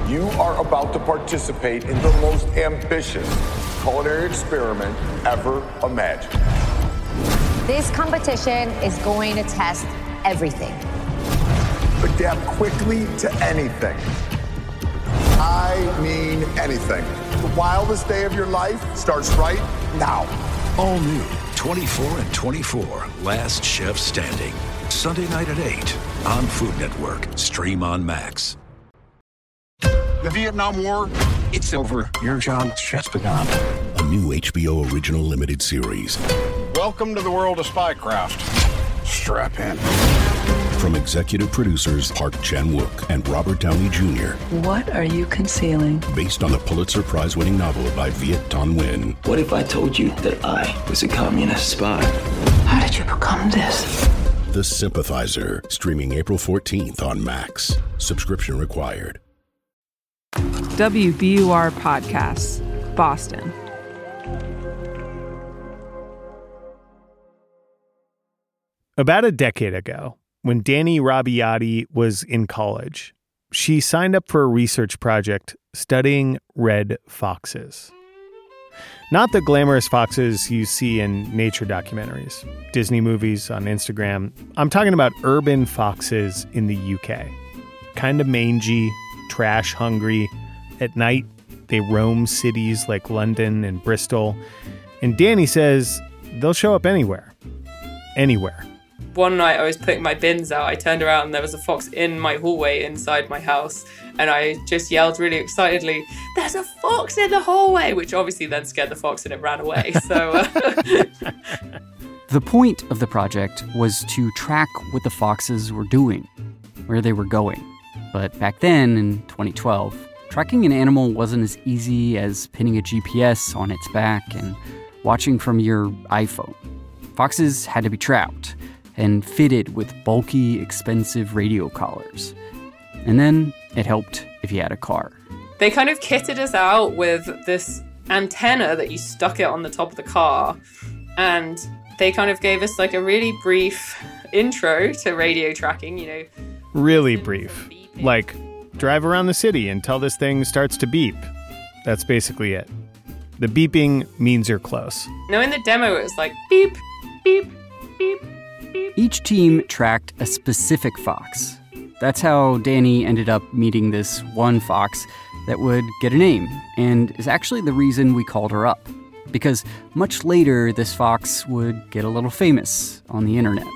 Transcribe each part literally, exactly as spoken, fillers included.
You are about to participate in the most ambitious culinary experiment ever imagined. This competition is going to test everything. Adapt quickly to anything. I mean anything. The wildest day of your life starts right now. All new, twenty-four and twenty-four, Last Chef Standing. Sunday night at eight on Food Network. Stream on Max. The Vietnam War, it's over. Your job has just begun. A new H B O original limited series. Welcome to the world of spycraft. Strap in. From executive producers Park Chan-wook and Robert Downey Junior What are you concealing? Based on the Pulitzer Prize-winning novel by Viet Thanh Nguyen. What if I told you that I was a communist spy? How did you become this? The Sympathizer, streaming April fourteenth on Max. Subscription required. W B U R Podcasts, Boston. About a decade ago, when Danny Rabbiati was in college, she signed up for a research project studying red foxes. Not the glamorous foxes you see in nature documentaries, Disney movies, on Instagram. I'm talking about urban foxes in the U K. Kind of mangy, trash hungry. At night, they roam cities like London and Bristol. And Danny says they'll show up anywhere. Anywhere. One night I was putting my bins out, I turned around and there was a fox in my hallway inside my house, and I just yelled really excitedly, "There's a fox in the hallway!" which obviously then scared the fox and it ran away. So uh... The point of the project was to track what the foxes were doing, where they were going. But back then, in twenty twelve, tracking an animal wasn't as easy as pinning a G P S on its back and watching from your iPhone. Foxes had to be trapped and fitted with bulky, expensive radio collars. And then it helped if you had a car. They kind of kitted us out with this antenna that you stuck it on the top of the car, and they kind of gave us like a really brief intro to radio tracking, you know. Really brief. Like, drive around the city until this thing starts to beep. That's basically it. The beeping means you're close. No, in the demo it was like beep, beep, beep. Each team tracked a specific fox. That's how Danny ended up meeting this one fox that would get a name, and is actually the reason we called her up. Because much later, this fox would get a little famous on the internet.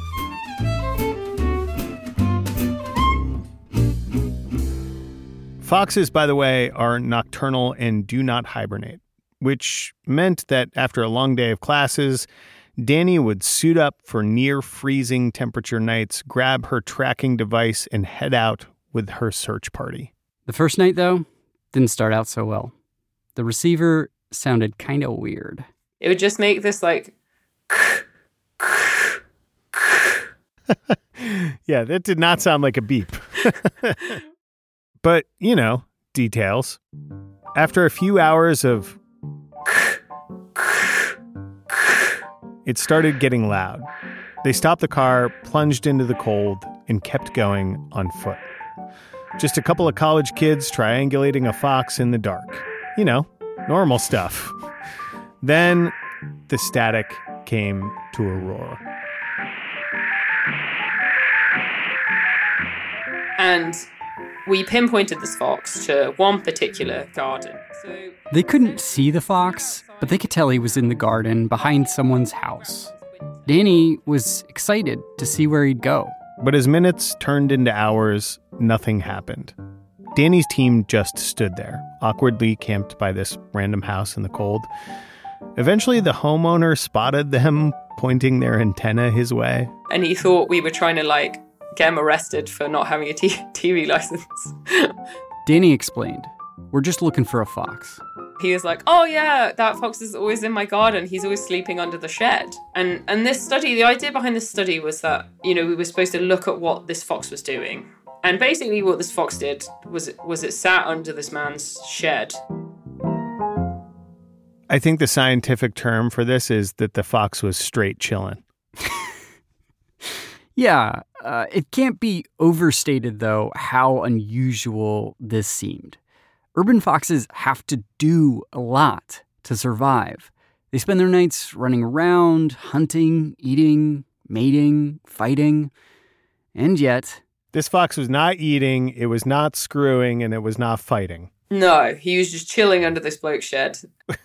Foxes, by the way, are nocturnal and do not hibernate, which meant that after a long day of classes, Danny would suit up for near-freezing temperature nights, grab her tracking device, and head out with her search party. The first night, though, didn't start out so well. The receiver sounded kind of weird. It would just make this, like... Yeah, that did not sound like a beep. But, you know, details. After a few hours of... It started getting loud. They stopped the car, plunged into the cold, and kept going on foot. Just a couple of college kids triangulating a fox in the dark. You know, normal stuff. Then the static came to a roar. And we pinpointed this fox to one particular garden. So they couldn't see the fox, but they could tell he was in the garden behind someone's house. Danny was excited to see where he'd go. But as minutes turned into hours, nothing happened. Danny's team just stood there, awkwardly camped by this random house in the cold. Eventually, the homeowner spotted them pointing their antenna his way. And he thought we were trying to, like, get him arrested for not having a t- TV license. Danny explained, "We're just looking for a fox." He was like, "Oh yeah, that fox is always in my garden. He's always sleeping under the shed." And and this study, the idea behind this study was that, you know, we were supposed to look at what this fox was doing. And basically what this fox did was it, was it sat under this man's shed. I think the scientific term for this is that the fox was straight chilling. Yeah, uh, it can't be overstated, though, how unusual this seemed. Urban foxes have to do a lot to survive. They spend their nights running around, hunting, eating, mating, fighting, and yet... This fox was not eating, it was not screwing, and it was not fighting. No, he was just chilling under this bloke's shed.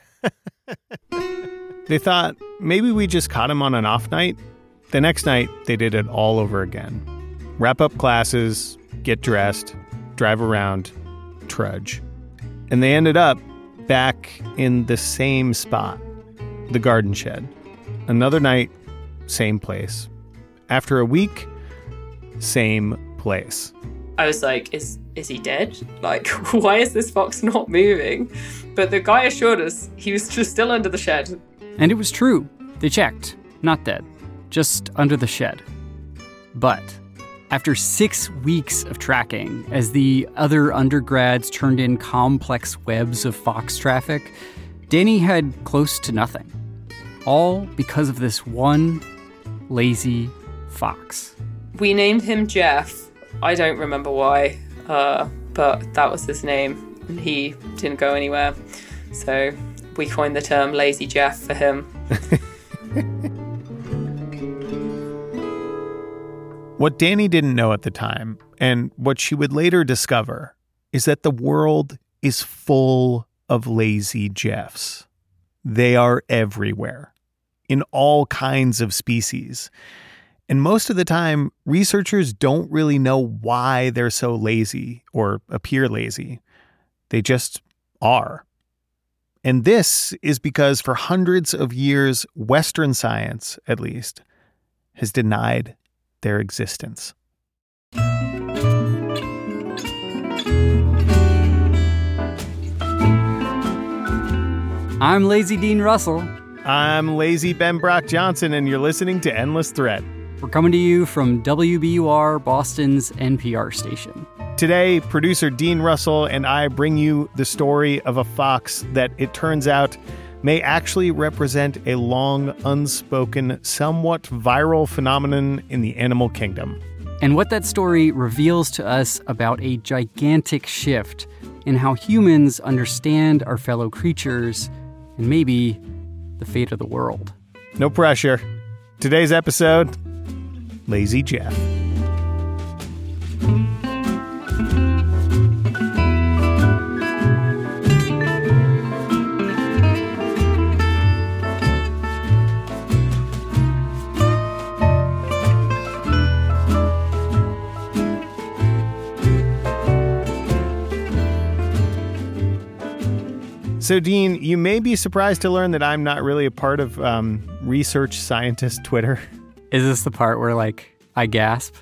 They thought, maybe we just caught him on an off night. The next night, they did it all over again. Wrap up classes, get dressed, drive around, trudge. And they ended up back in the same spot, the garden shed. Another night, same place. After a week, same place. I was like, is is he dead? Like, why is this fox not moving? But the guy assured us he was just still under the shed. And it was true. They checked. Not dead. Just under the shed. But after six weeks of tracking, as the other undergrads turned in complex webs of fox traffic, Danny had close to nothing. All because of this one lazy fox. We named him Jeff. I don't remember why, uh, but that was his name, and he didn't go anywhere. So we coined the term Lazy Jeff for him. What Danny didn't know at the time, and what she would later discover, is that the world is full of lazy Jeffs. They are everywhere, in all kinds of species. And most of the time, researchers don't really know why they're so lazy or appear lazy. They just are. And this is because for hundreds of years, Western science, at least, has denied their existence. I'm Lazy Dean Russell. I'm Lazy Ben Brock Johnson, and you're listening to Endless Thread. We're coming to you from W B U R, Boston's N P R station. Today, producer Dean Russell and I bring you the story of a fox that, it turns out, may actually represent a long, unspoken, somewhat viral phenomenon in the animal kingdom. And what that story reveals to us about a gigantic shift in how humans understand our fellow creatures and maybe the fate of the world. No pressure. Today's episode, Lazy Jeff. So, Dean, you may be surprised to learn that I'm not really a part of um, research scientist Twitter. Is this the part where, like, I gasp?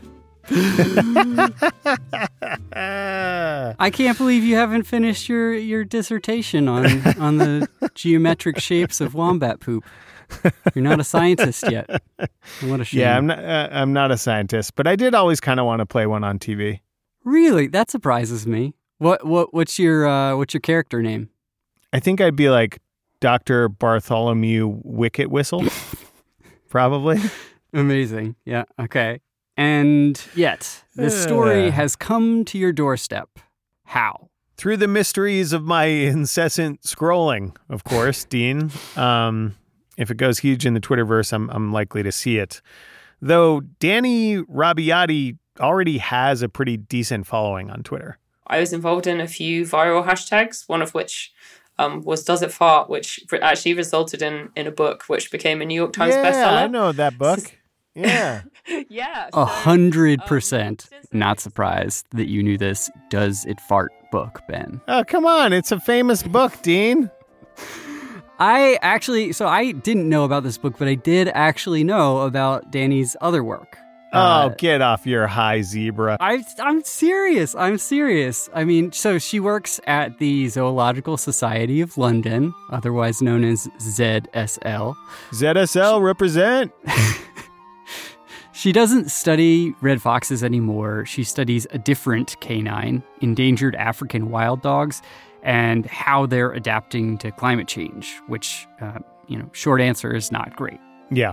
I can't believe you haven't finished your, your dissertation on, on the geometric shapes of wombat poop. You're not a scientist yet. What a shame. Yeah, I'm not, uh, I'm not a scientist, but I did always kind of want to play one on T V. Really? That surprises me. What what what's your uh, what's your character name? I think I'd be like Doctor Bartholomew Wicket Whistle. Probably. Amazing. Yeah. Okay. And yet, this story has come to your doorstep. How? Through the mysteries of my incessant scrolling, of course, Dean. Um, if it goes huge in the Twitterverse, I'm, I'm likely to see it. Though Danny Rabbiati already has a pretty decent following on Twitter. I was involved in a few viral hashtags, one of which um, was Does It Fart, which actually resulted in, in a book, which became a New York Times yeah, bestseller. I know that book. Yeah. yeah. A hundred percent not surprised that you knew this Does It Fart book, Ben. Oh, come on. It's a famous book, Dean. I actually, so I didn't know about this book, but I did actually know about Danny's other work. Oh, uh, get off your high zebra. I, I'm serious. I'm serious. I mean, so she works at the Zoological Society of London, otherwise known as Z S L. Z S L, she, represent. She doesn't study red foxes anymore. She studies a different canine, endangered African wild dogs, and how they're adapting to climate change, which, uh, you know, short answer is not great. Yeah.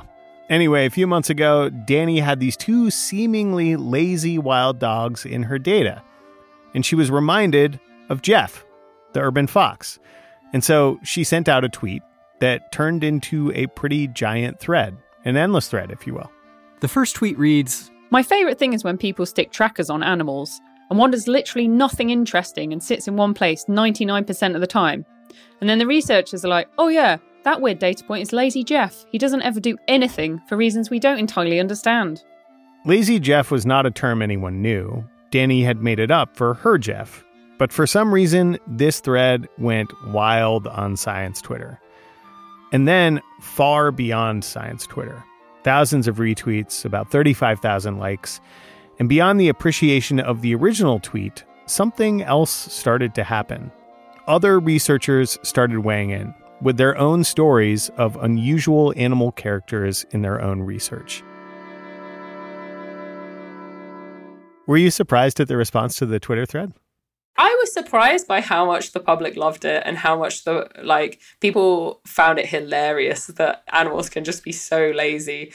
Anyway, a few months ago, Danny had these two seemingly lazy wild dogs in her data. And she was reminded of Jeff, the urban fox. And so she sent out a tweet that turned into a pretty giant thread, an endless thread, if you will. The first tweet reads, "My favourite thing is when people stick trackers on animals, and one does literally nothing interesting and sits in one place ninety-nine percent of the time. And then the researchers are like, oh yeah, that weird data point is Lazy Jeff. He doesn't ever do anything for reasons we don't entirely understand." Lazy Jeff was not a term anyone knew. Danny had made it up for her Jeff. But for some reason, this thread went wild on science Twitter. And then far beyond science Twitter. Thousands of retweets, about thirty-five thousand likes. And beyond the appreciation of the original tweet, something else started to happen. Other researchers started weighing in with their own stories of unusual animal characters in their own research. Were you surprised at the response to the Twitter thread? I was surprised by how much the public loved it and how much the like people found it hilarious that animals can just be so lazy.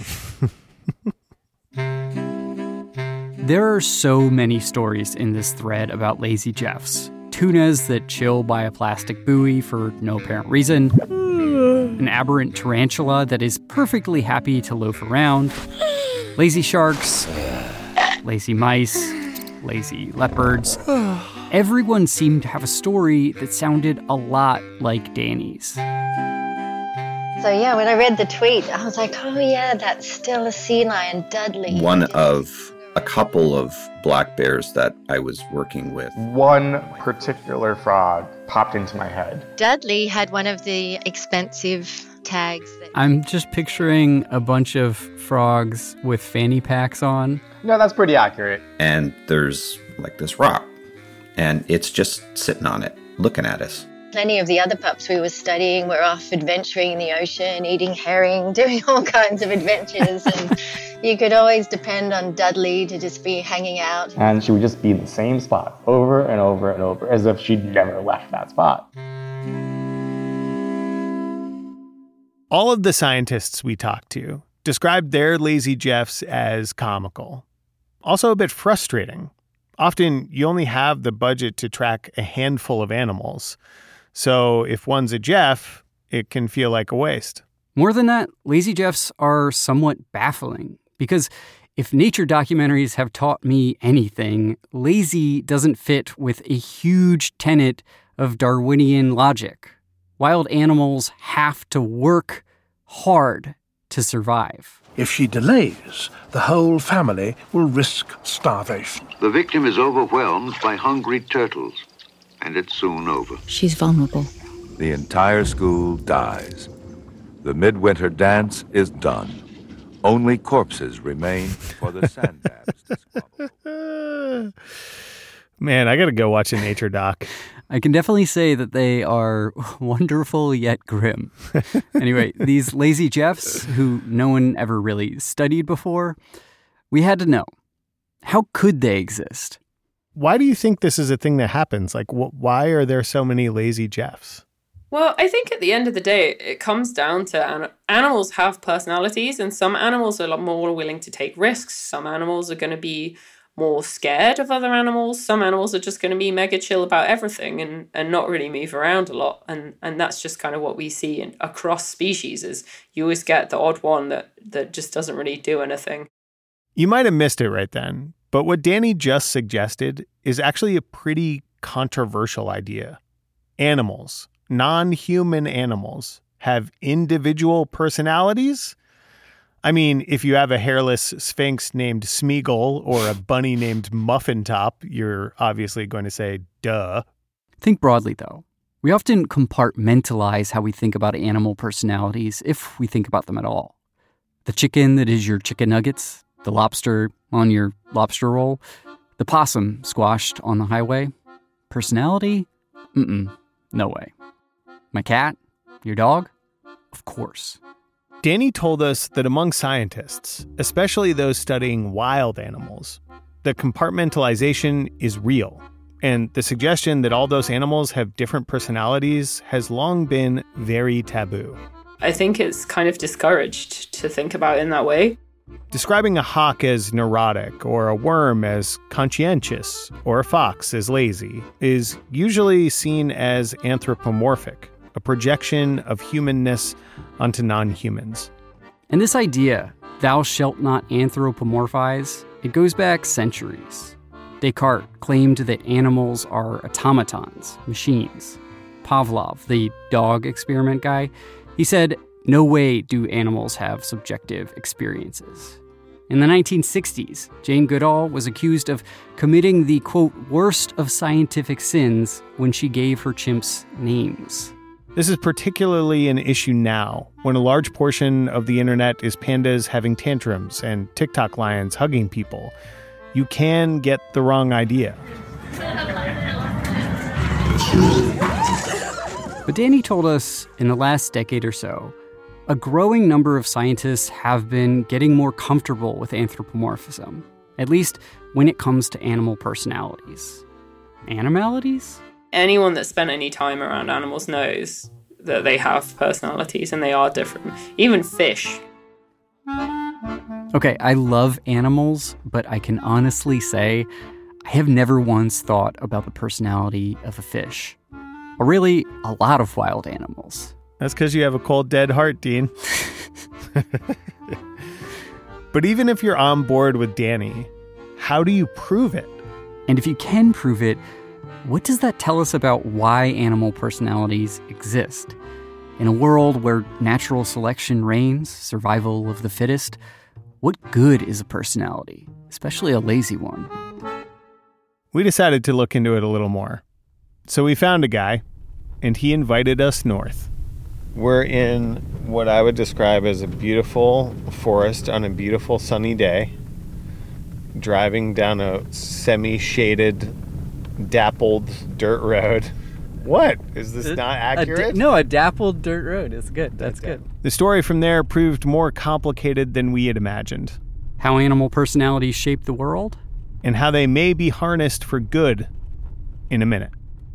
There are so many stories in this thread about lazy Jeffs. Tunas that chill by a plastic buoy for no apparent reason. An aberrant tarantula that is perfectly happy to loaf around. Lazy sharks. Lazy mice. Lazy leopards. Everyone seemed to have a story that sounded a lot like Danny's. So yeah, when I read the tweet, I was like, oh yeah, that's still a sea lion, Dudley. One of a couple of black bears that I was working with. One particular frog popped into my head. Dudley had one of the expensive tags. That- I'm just picturing a bunch of frogs with fanny packs on. No, that's pretty accurate. And there's like this rock, and it's just sitting on it, looking at us. Plenty of the other pups we were studying were off adventuring in the ocean, eating herring, doing all kinds of adventures. And you could always depend on Dudley to just be hanging out. And she would just be in the same spot over and over and over, as if she'd never left that spot. All of the scientists we talked to described their lazy Jeffs as comical. Also a bit frustrating. Often you only have the budget to track a handful of animals. So if one's a Jeff, it can feel like a waste. More than that, lazy Jeffs are somewhat baffling. Because if nature documentaries have taught me anything, lazy doesn't fit with a huge tenet of Darwinian logic. Wild animals have to work hard to survive. If she delays, the whole family will risk starvation. The victim is overwhelmed by hungry turtles, and it's soon over. She's vulnerable. The entire school dies. The midwinter dance is done. Only corpses remain for the sandbabs to squabble. Man, I gotta go watch a nature doc. I can definitely say that they are wonderful yet grim. Anyway, these lazy Jeffs, who no one ever really studied before, we had to know, how could they exist? Why do you think this is a thing that happens? Like, wh- why are there so many lazy Jeffs? Well, I think at the end of the day, it comes down to an- animals have personalities, and some animals are a lot more willing to take risks. Some animals are going to be more scared of other animals. Some animals are just going to be mega chill about everything and, and not really move around a lot. And and that's just kind of what we see in, across species is you always get the odd one that, that just doesn't really do anything. You might have missed it right then, but what Danny just suggested is actually a pretty controversial idea. Animals, non-human animals, have individual personalities? I mean, if you have a hairless sphinx named Smeagol or a bunny named Muffin Top, you're obviously going to say, duh. Think broadly, though. We often compartmentalize how we think about animal personalities, if we think about them at all. The chicken that is your chicken nuggets, the lobster on your lobster roll, the possum squashed on the highway. Personality? Mm-mm, no way. My cat? Your dog? Of course. Danny told us that among scientists, especially those studying wild animals, the compartmentalization is real. And the suggestion that all those animals have different personalities has long been very taboo. I think it's kind of discouraged to think about it in that way. Describing a hawk as neurotic, or a worm as conscientious, or a fox as lazy is usually seen as anthropomorphic, a projection of humanness onto non-humans. And this idea, thou shalt not anthropomorphize, it goes back centuries. Descartes claimed that animals are automatons, machines. Pavlov, the dog experiment guy, he said, no way do animals have subjective experiences. In the nineteen sixties, Jane Goodall was accused of committing the, quote, worst of scientific sins when she gave her chimps names. This is particularly an issue now, when a large portion of the internet is pandas having tantrums and TikTok lions hugging people. You can get the wrong idea. But Danny told us in the last decade or so, a growing number of scientists have been getting more comfortable with anthropomorphism, at least when it comes to animal personalities. Animalities? Anyone that spent any time around animals knows that they have personalities and they are different. Even fish. Okay, I love animals, but I can honestly say I have never once thought about the personality of a fish. Or really, a lot of wild animals. That's because you have a cold, dead heart, Dean. But even if you're on board with Danny, how do you prove it? And if you can prove it, what does that tell us about why animal personalities exist? In a world where natural selection reigns, survival of the fittest, what good is a personality, especially a lazy one? We decided to look into it a little more. So we found a guy, and he invited us north. We're in what I would describe as a beautiful forest on a beautiful sunny day, driving down a semi-shaded, dappled dirt road. What? Is this not accurate? A, no, a dappled dirt road. It's good. That's okay. Good. The story from there proved more complicated than we had imagined. How animal personalities shape the world? And how they may be harnessed for good in a minute.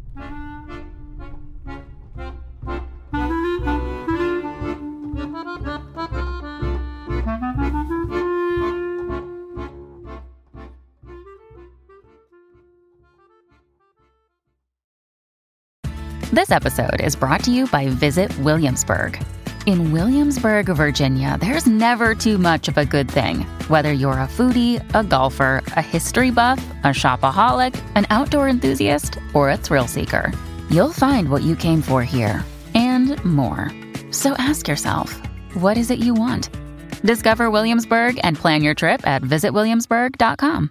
This episode is brought to you by Visit Williamsburg. In Williamsburg, Virginia, there's never too much of a good thing. Whether you're a foodie, a golfer, a history buff, a shopaholic, an outdoor enthusiast, or a thrill seeker, you'll find what you came for here and more. So ask yourself, what is it you want? Discover Williamsburg and plan your trip at visit williamsburg dot com.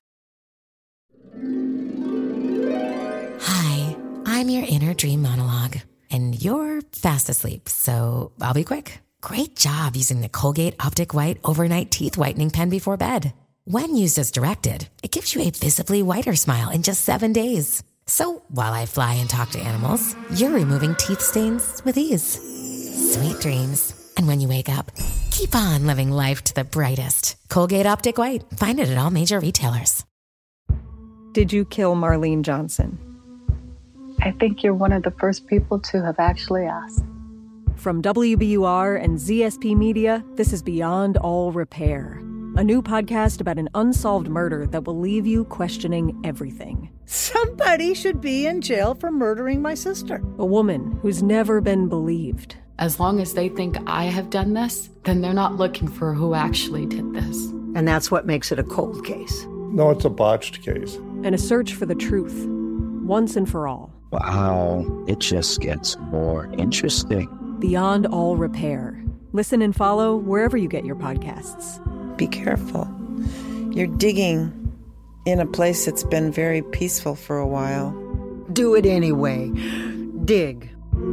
Hi, I'm your inner dream monologue, and you're fast asleep, so I'll be quick. Great job using the Colgate Optic White Overnight Teeth Whitening Pen before bed. When used as directed, it gives you a visibly whiter smile in just seven days. So while I fly and talk to animals, you're removing teeth stains with ease. Sweet dreams. And when you wake up, keep on living life to the brightest. Colgate Optic White. Find it at all major retailers. Did you kill Marlene Johnson? I think you're one of the first people to have actually asked. From W B U R and Z S P Media, this is Beyond All Repair, a new podcast about an unsolved murder that will leave you questioning everything. Somebody should be in jail for murdering my sister. A woman who's never been believed. As long as they think I have done this, then they're not looking for who actually did this. And that's what makes it a cold case. No, it's a botched case. And a search for the truth, once and for all. Wow, it just gets more interesting. Beyond All Repair. Listen and follow wherever you get your podcasts. Be careful. You're digging in a place that's been very peaceful for a while. Do it anyway. Dig.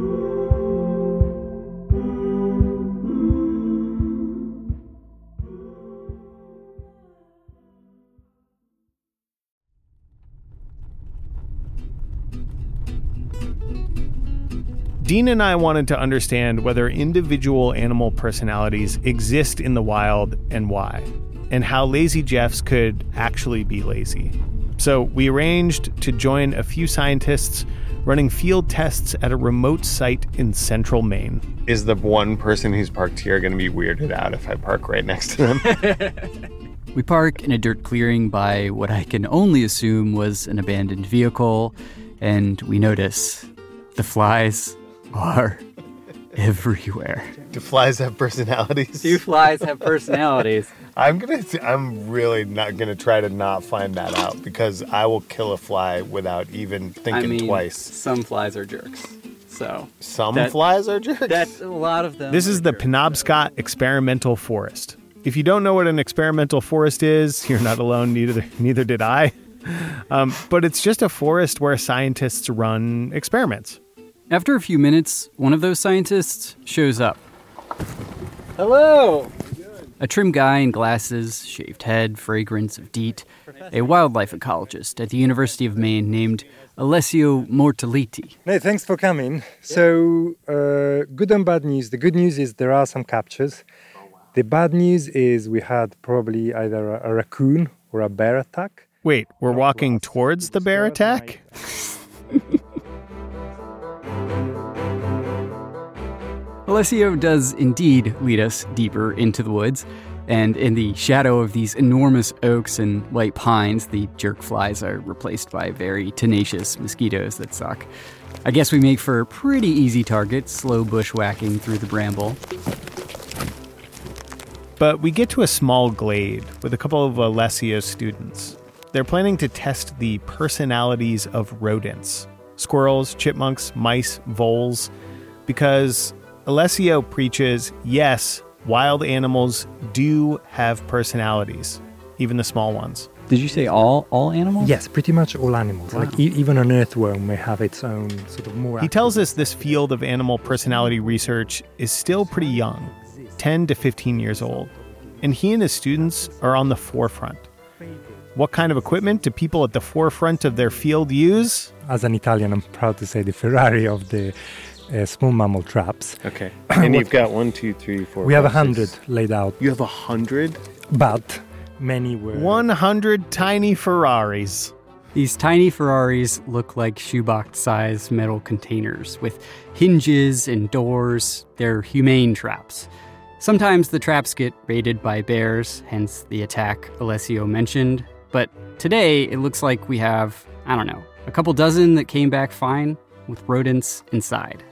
Dean and I wanted to understand whether individual animal personalities exist in the wild and why, and how lazy Jeffs could actually be lazy. So we arranged to join a few scientists running field tests at a remote site in central Maine. Is the one person who's parked here going to be weirded out if I park right next to them? We park in a dirt clearing by what I can only assume was an abandoned vehicle, and we notice the flies are everywhere. Do flies have personalities? Do flies have personalities? I'm gonna. Th- I'm really not gonna try to not find that out because I will kill a fly without even thinking I mean, twice. Some flies are jerks. So some that, flies are jerks. That's a lot of them. This is the Penobscot Experimental Forest. If you don't know what an experimental forest is, you're not alone. Neither neither did I. Um, but it's just a forest where scientists run experiments. After a few minutes, one of those scientists shows up. Hello! A trim guy in glasses, shaved head, fragrance of DEET, a wildlife ecologist at the University of Maine named Alessio Mortelliti. Hey, thanks for coming. So, uh, good and bad news. The good news is there are some captures. The bad news is we had probably either a, a raccoon or a bear attack. Wait, we're walking towards the bear attack? Alessio does indeed lead us deeper into the woods, and in the shadow of these enormous oaks and white pines, the jerk flies are replaced by very tenacious mosquitoes that suck. I guess we make for pretty easy targets, slow bushwhacking through the bramble. But we get to a small glade with a couple of Alessio students. They're planning to test the personalities of rodents. Squirrels, chipmunks, mice, voles. Because Alessio preaches, yes, wild animals do have personalities, even the small ones. Did you say all all animals? Yes, pretty much all animals. Wow. Like e- even an earthworm may have its own sort of more... He tells us this field of animal personality research is still pretty young, ten to fifteen years old. And he and his students are on the forefront. What kind of equipment do people at the forefront of their field use? As an Italian, I'm proud to say the Ferrari of the uh, small mammal traps. Okay. And you've got one, two, three, four, We have a five, hundred six. laid out. You have a hundred? But many were... one hundred tiny Ferraris. These tiny Ferraris look like shoebox-sized metal containers with hinges and doors. They're humane traps. Sometimes the traps get raided by bears, hence the attack Alessio mentioned. But today, it looks like we have, I don't know, a couple dozen that came back fine with rodents inside.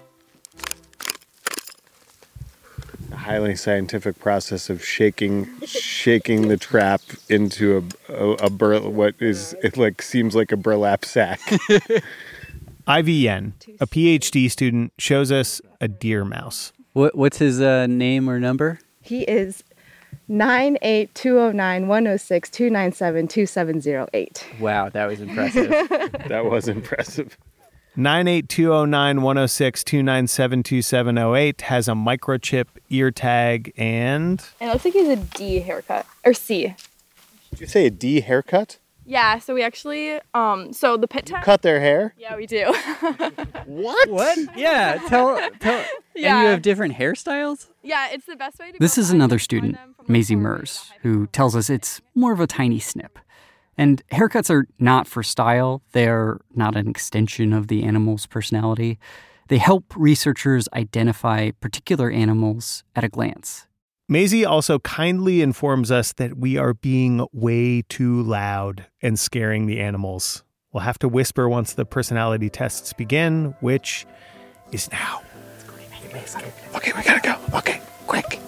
A highly scientific process of shaking shaking the trap into a, a, a bur, what is, it like seems like a burlap sack. I V Yen, a PhD student, shows us a deer mouse. What What's his uh, name or number? He is nine eight two zero nine one zero six two nine seven two seven zero eight. Wow, that was impressive. That was impressive. nine eight two zero nine one zero six two nine seven two seven zero eight has a microchip, ear tag, and... It looks like he has a D haircut. Or C. Did you say a D haircut? Yeah, so we actually, um, so the pit tag... Cut their hair? Yeah, we do. What? What? Yeah, tell... tell Yeah. And you have different hairstyles? Yeah, it's the best way to This go is another student, Maisie Mers, who tells us it's more of a tiny snip. And haircuts are not for style. They're not an extension of the animal's personality. They help researchers identify particular animals at a glance. Maisie also kindly informs us that we are being way too loud and scaring the animals. We'll have to whisper once the personality tests begin, which is now. Okay, we gotta go. Okay, quick.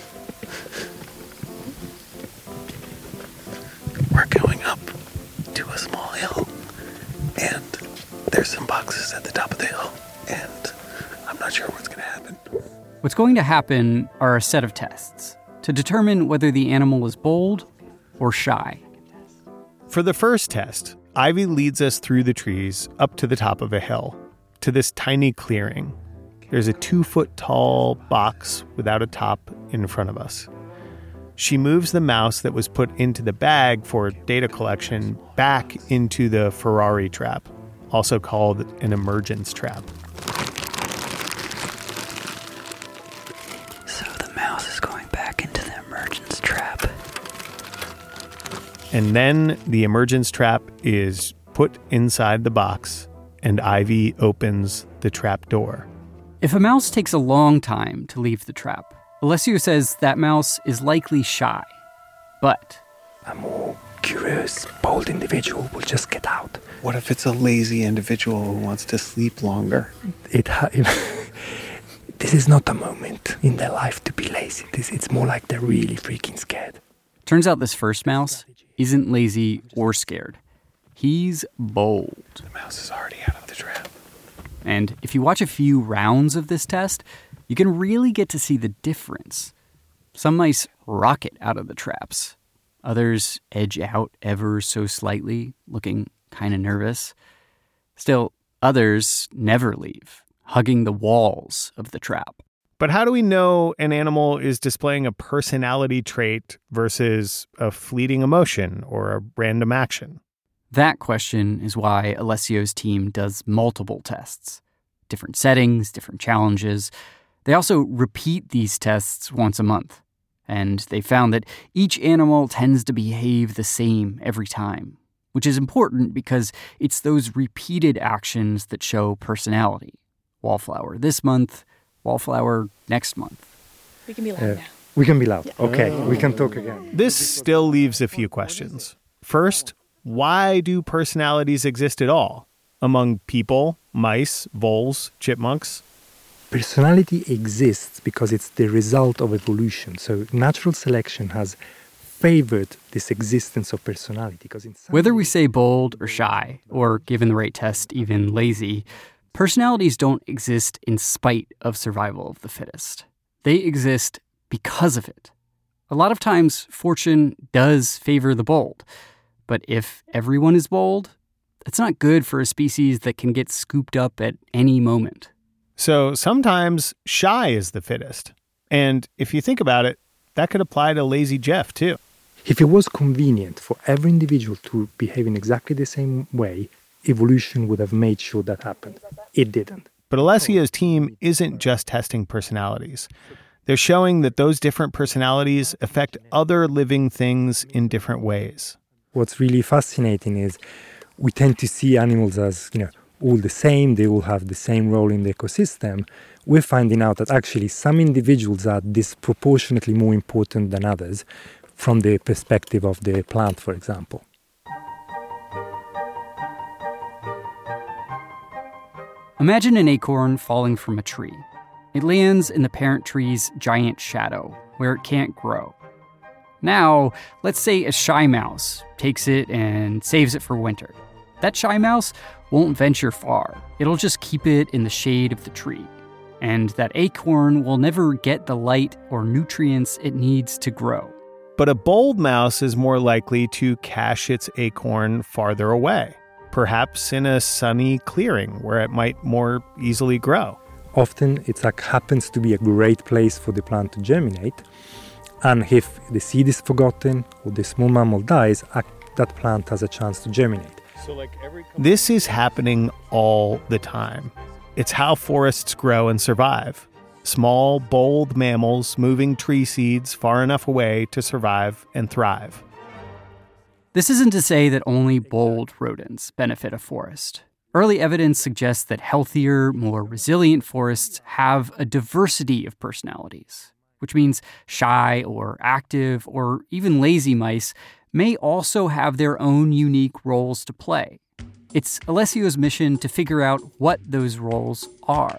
We're going up to a small hill, and there's some boxes at the top of the hill, and I'm not sure what's gonna happen. What's going to happen are a set of tests to determine whether the animal is bold or shy. For the first test, Ivy leads us through the trees up to the top of a hill, to this tiny clearing. There's a two-foot-tall box without a top in front of us. She moves the mouse that was put into the bag for data collection back into the Ferrari trap, also called an emergence trap. So the mouse is going back into the emergence trap. And then the emergence trap is put inside the box, and Ivy opens the trap door. If a mouse takes a long time to leave the trap, Alessio says that mouse is likely shy. But a more curious, bold individual will just get out. What if it's a lazy individual who wants to sleep longer? It ha- This is not a moment in their life to be lazy. This, it's more like they're really freaking scared. Turns out this first mouse isn't lazy or scared. He's bold. The mouse is already out of the trap. And if you watch a few rounds of this test, you can really get to see the difference. Some mice rocket out of the traps. Others edge out ever so slightly, looking kind of nervous. Still, others never leave, hugging the walls of the trap. But how do we know an animal is displaying a personality trait versus a fleeting emotion or a random action? That question is why Alessio's team does multiple tests. Different settings, different challenges. They also repeat these tests once a month. And they found that each animal tends to behave the same every time, which is important because it's those repeated actions that show personality. Wallflower this month, wallflower next month. We can be loud uh, now. We can be loud. Yeah. Okay, Oh. we can talk again. This still leaves a few questions. First, why do personalities exist at all? Among people, mice, voles, chipmunks? Personality exists because it's the result of evolution. So natural selection has favored this existence of personality. Because in some Whether we say bold or shy, or given the right test, even lazy, personalities don't exist in spite of survival of the fittest. They exist because of it. A lot of times, fortune does favor the bold. But if everyone is bold, it's not good for a species that can get scooped up at any moment. So sometimes shy is the fittest. And if you think about it, that could apply to lazy Jeff too. If it was convenient for every individual to behave in exactly the same way, evolution would have made sure that happened. It didn't. But Alessio's team isn't just testing personalities. They're showing that those different personalities affect other living things in different ways. What's really fascinating is we tend to see animals as, you know, all the same, they all have the same role in the ecosystem. We're finding out that actually some individuals are disproportionately more important than others from the perspective of the plant, for example. Imagine an acorn falling from a tree. It lands in the parent tree's giant shadow, where it can't grow. Now, let's say a shy mouse takes it and saves it for winter. That shy mouse won't venture far. It'll just keep it in the shade of the tree. And that acorn will never get the light or nutrients it needs to grow. But a bold mouse is more likely to cache its acorn farther away, perhaps in a sunny clearing where it might more easily grow. Often it like happens to be a great place for the plant to germinate. And if the seed is forgotten or the small mammal dies, that plant has a chance to germinate. So like every This is happening all the time. It's how forests grow and survive. Small, bold mammals moving tree seeds far enough away to survive and thrive. This isn't to say that only bold rodents benefit a forest. Early evidence suggests that healthier, more resilient forests have a diversity of personalities, which means shy or active or even lazy mice may also have their own unique roles to play. It's Alessio's mission to figure out what those roles are.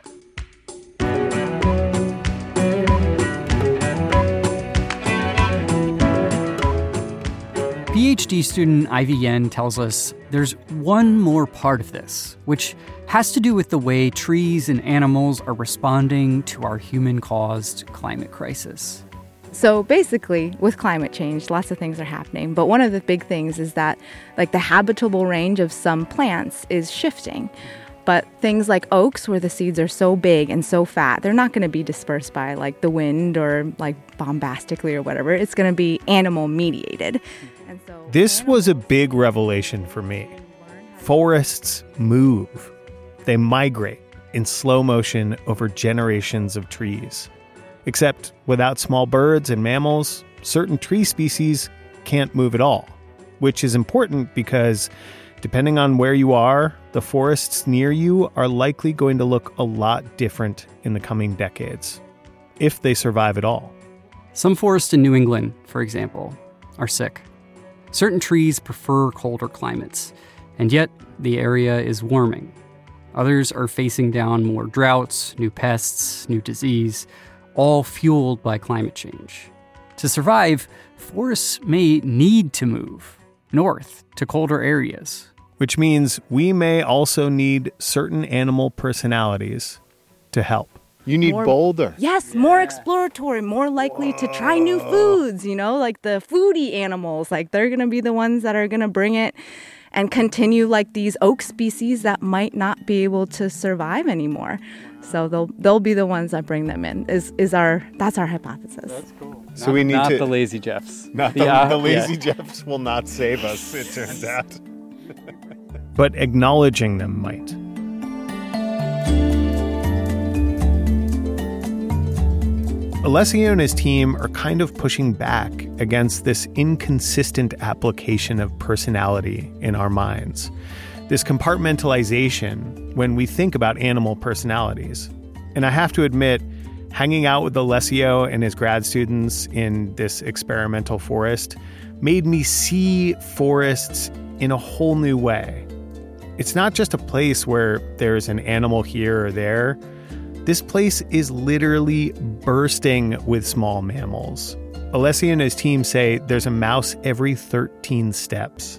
PhD student Ivy Yen tells us there's one more part of this, which has to do with the way trees and animals are responding to our human-caused climate crisis. So basically, with climate change, lots of things are happening. But one of the big things is that like the habitable range of some plants is shifting. But things like oaks, where the seeds are so big and so fat, they're not going to be dispersed by like the wind or like bombastically or whatever. It's going to be animal mediated. And so This was a big revelation for me. Forests move. They migrate in slow motion over generations of trees. Except without small birds and mammals, certain tree species can't move at all, which is important because Depending on where you are, the forests near you are likely going to look a lot different in the coming decades, if they survive at all. Some forests in New England, for example, are sick. Certain trees prefer colder climates, and yet the area is warming. Others are facing down more droughts, new pests, new disease, all fueled by climate change. To survive, forests may need to move north to colder areas. Which means we may also need certain animal personalities to help. You need More- bolder. Yes, more exploratory, more likely to try new foods, you know, like the foodie animals. Like they're going to be the ones that are going to bring it and continue like these oak species that might not be able to survive anymore. So they'll they'll be the ones that bring them in. Is is our that's our hypothesis. That's cool. So Not- we need not to the lazy Jeffs. Not the, Yeah, the lazy yeah. Jeffs will not save us, it turns out. But acknowledging them might. Alessio and his team are kind of pushing back against this inconsistent application of personality in our minds, this compartmentalization when we think about animal personalities. And I have to admit, hanging out with Alessio and his grad students in this experimental forest made me see forests in a whole new way. It's not just a place where there's an animal here or there. This place is literally bursting with small mammals. Alessio and his team say there's a mouse every thirteen steps.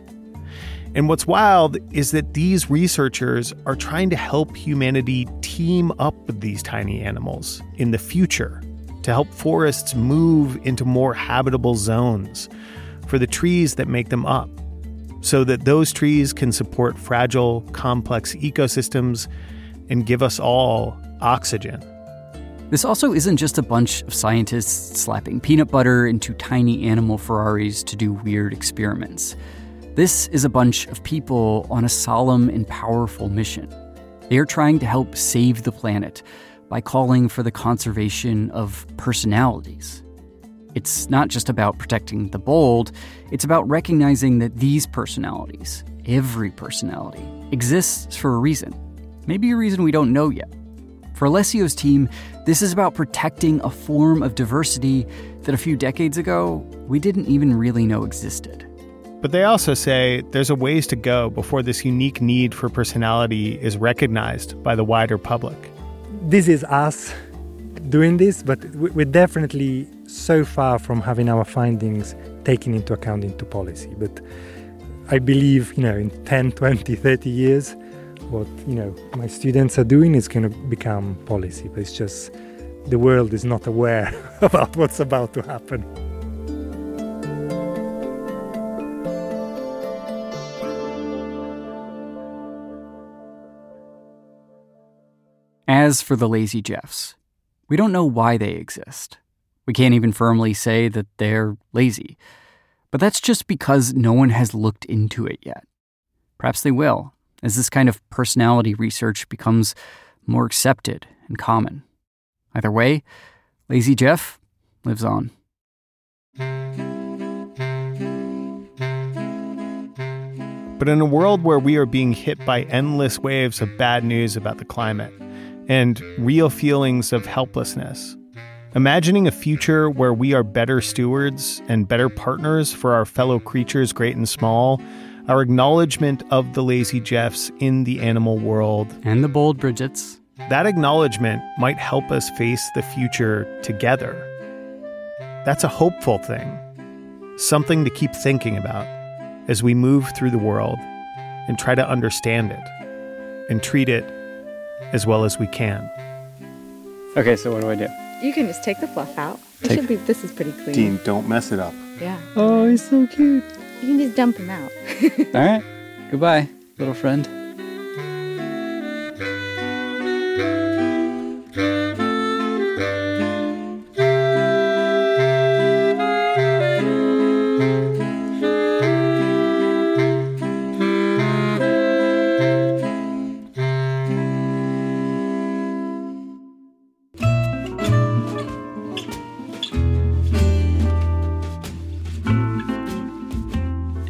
And what's wild is that these researchers are trying to help humanity team up with these tiny animals in the future to help forests move into more habitable zones for the trees that make them up, so that those trees can support fragile, complex ecosystems and give us all oxygen. This also isn't just a bunch of scientists slapping peanut butter into tiny animal Ferraris to do weird experiments. This is a bunch of people on a solemn and powerful mission. They are trying to help save the planet by calling for the conservation of personalities. It's not just about protecting the bold, it's about recognizing that these personalities, every personality, exists for a reason. Maybe a reason we don't know yet. For Alessio's team, this is about protecting a form of diversity that a few decades ago we didn't even really know existed. But they also say there's a ways to go before this unique need for personality is recognized by the wider public. This is us doing this, but we're definitely so far from having our findings taken into account into policy. But I believe, you know, in ten, twenty, thirty years, what, you know, my students are doing is going to become policy. But it's just the world is not aware about what's about to happen. As for the lazy Jeffs, we don't know why they exist. We can't even firmly say that they're lazy. But that's just because no one has looked into it yet. Perhaps they will, as this kind of personality research becomes more accepted and common. Either way, Lazy Jeff lives on. But in a world where we are being hit by endless waves of bad news about the climate and real feelings of helplessness, imagining a future where we are better stewards and better partners for our fellow creatures, great and small, our acknowledgement of the lazy Jeffs in the animal world. And the bold Bridgets. That acknowledgement might help us face the future together. That's a hopeful thing. Something to keep thinking about as we move through the world and try to understand it and treat it as well as we can. Okay, so what do I do? You can just take the fluff out. It Take- should be. This is pretty clean. Dean, don't mess it up. Yeah. Oh, he's so cute. You can just dump him out. All right. Goodbye, little friend.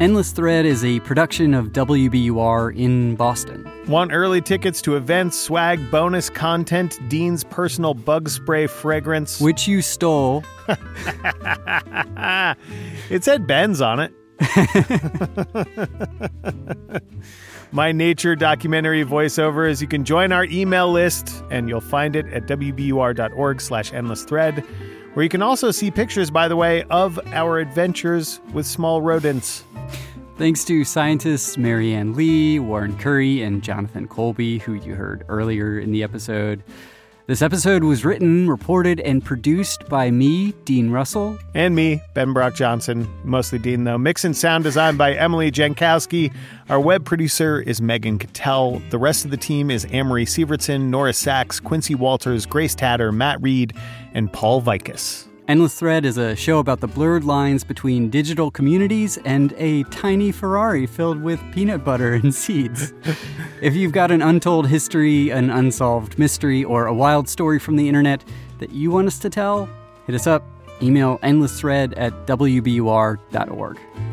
Endless Thread is a production of W B U R in Boston. Want early tickets to events, swag, bonus content, Dean's personal bug spray fragrance? Which you stole. It said Ben's on it. My nature documentary voiceovers. You can join our email list, and you'll find it at wbur.org slash endless thread, where you can also see pictures, by the way, of our adventures with small rodents. Thanks to scientists Marianne Lee, Warren Curry, and Jonathan Colby, who you heard earlier in the episode. This episode was written, reported, and produced by me, Dean Russell. And me, Ben Brock Johnson. Mostly Dean, though. Mix and sound design by Emily Jankowski. Our web producer is Megan Cattell. The rest of the team is Amory Sievertson, Nora Sachs, Quincy Walters, Grace Tatter, Matt Reed, and Paul Vikas. Endless Thread is a show about the blurred lines between digital communities and a tiny Ferrari filled with peanut butter and seeds. If you've got an untold history, an unsolved mystery, or a wild story from the internet that you want us to tell, hit us up. Email endlessthread at w b u r dot org.